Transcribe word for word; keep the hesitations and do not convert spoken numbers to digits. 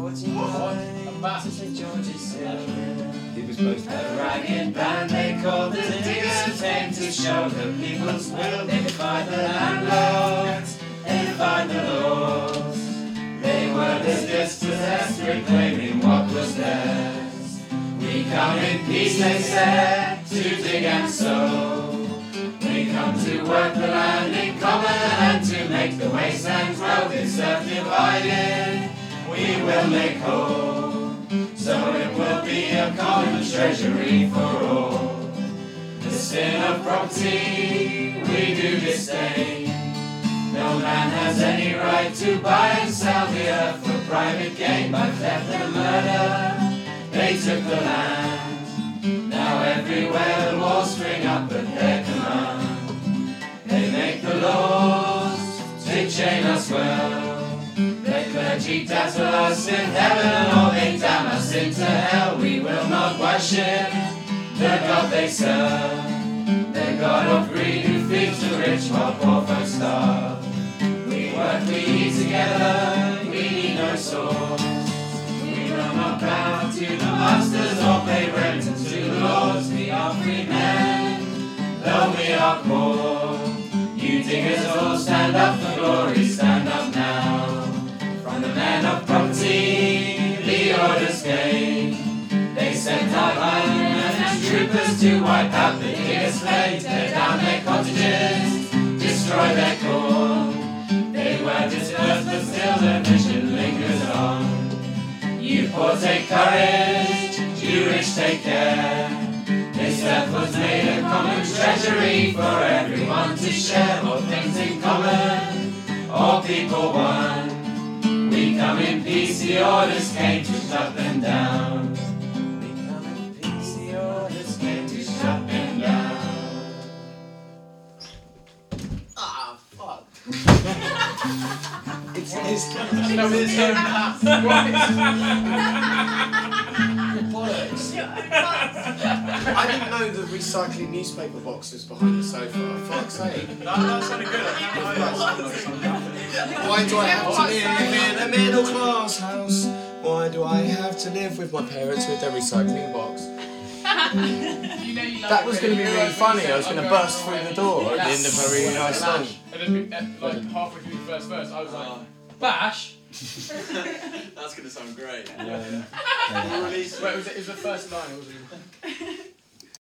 forty-nine to Saint George's Hill. He was supposed to A ragged band they called the Diggers came to show the people's will. They defied the landlords, they defied the laws. They were dispossessed, reclaiming what was theirs. We come in peace, they said, to dig and sow. We come to work the land in common and to make the wastelands grow. This earth divided, we will make whole. So it will be a common treasury for all. The sin of property we do disdain. No man has any right to buy and sell the earth for private gain. By theft and murder, they took the land. Now everywhere the walls spring up at their command. They make the laws to chain us well. The clergy dazzle us in heaven, or they damn us into hell. We will not worship the God they serve, the God of greed who feeds the rich while poor folks starve. We work, we eat together, we need no source. We will not bow to the masters or pay rent to the lords. We are free men, though we are poor. You diggers all stand up for glory, stand up now. From the men of property, the orders came. They sent our linemen and troopers to wipe out the diggers' slaves, tear down their cottages, destroy their corn. They were dispersed, but still their mission lingers on. You poor take courage, you rich take care. This earth was made a common treasury for everyone to share. All things in common, all people one. We come in peace, the orders came to shut them down. We come in peace, the orders came to shut them down. Ah, fuck. It's his No, it's him. bollocks. I didn't know the recycling newspaper box was behind the sofa. For fuck's sake. No, that sounded good. I Why do I have to live in a middle class house? Why do I have to live with my parents with their recycling box? You know you love That it was when going to be you really realise funny. you I was said, going to "I'm burst through away." the door at the end of a really nice song. And then uh, like halfway through the first verse, I was like, Bash. That's gonna sound great. Yeah. Release. Wait, was it, it was the first line, wasn't it?